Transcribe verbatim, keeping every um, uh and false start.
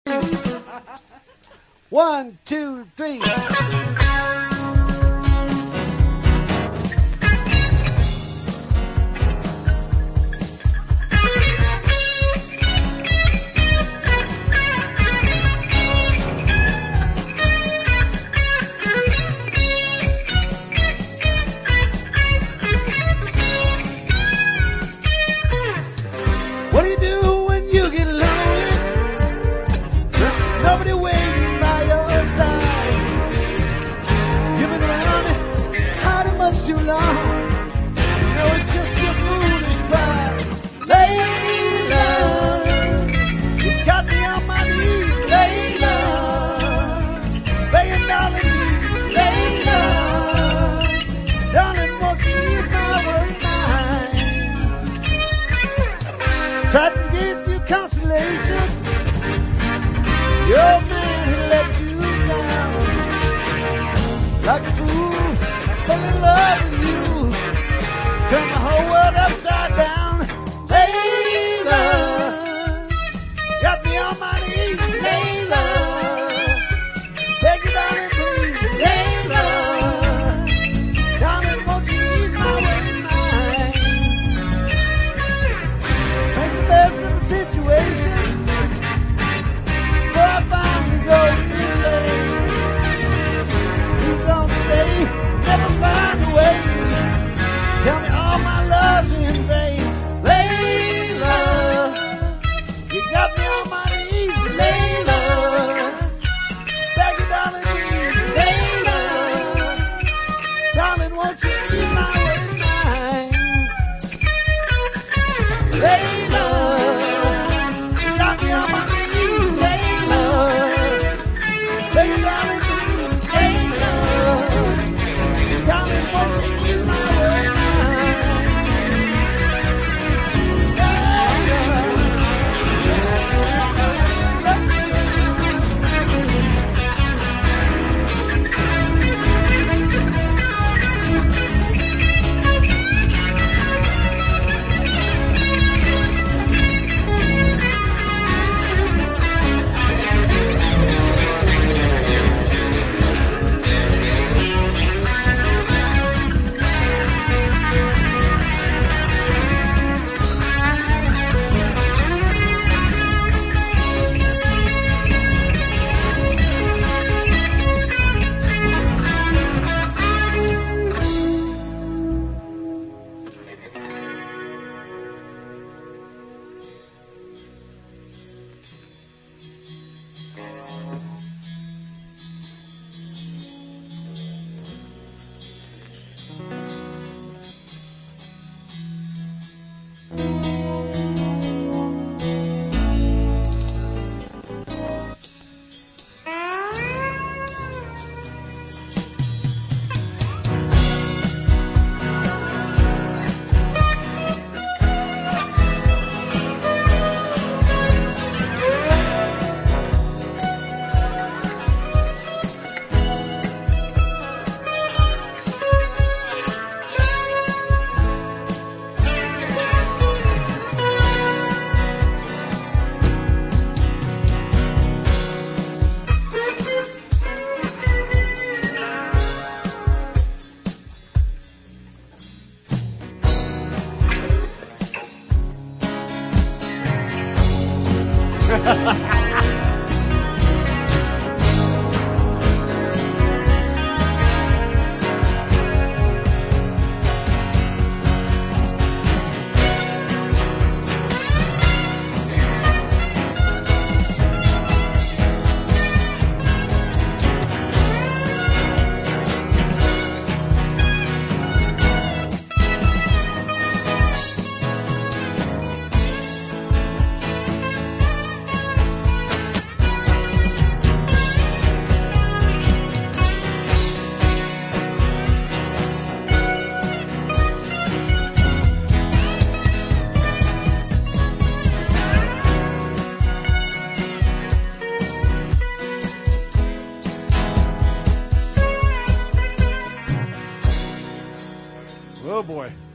One, two, three. What do you do when you get lonely? Nobody waiting by your side. You've been around hiding much too long. You know it's just your foolish pride. Layla, you got me on my knees. Layla, begging darling, Layla, darling, won't you ease my worried mind? Tried to give you consolation. Your man who let you down. Like a fool, fell in love with you. Turned the whole world upside down. Layla, got me on my knees. Layla, take it down and please. Layla, darling, won't you ease my worried mind? Make the best of the situation. Before I finally go insane. Please don't stay, never find a way. Tell me all my love's in vain. Layla, you got me on my knees. Layla, beg you darling, please. Layla, darling, won't you ease my worried mind? Layla, you got me on my knees. Layla, beg you darling, please. Layla, darling, won't you ease my worried mind? Oh boy.